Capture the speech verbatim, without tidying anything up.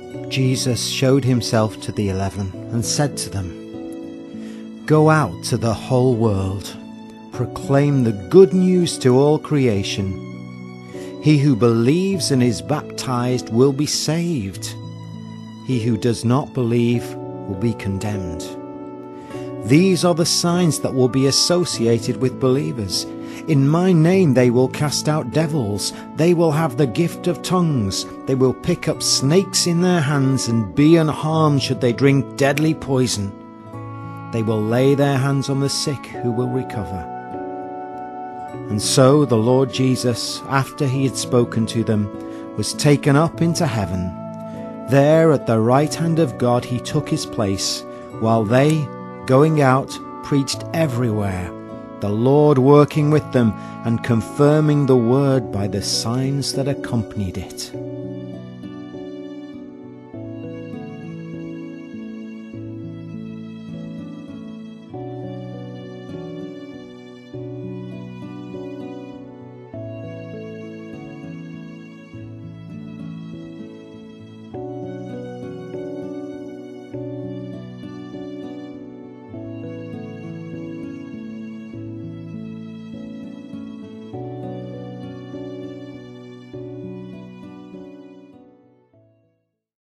Jesus showed himself to the eleven and said to them, "Go out to the whole world, proclaim the good news to all creation. He who believes and is baptized will be saved. He who does not believe will be condemned. These are the signs that will be associated with believers. In my name they will cast out devils. They will have the gift of tongues. They will pick up snakes in their hands and be unharmed should they drink deadly poison. They will lay their hands on the sick who will recover." And so the Lord Jesus, after he had spoken to them, was taken up into heaven. There at the right hand of God he took his place, while they, going out, preached everywhere, the Lord working with them and confirming the word by the signs that accompanied it.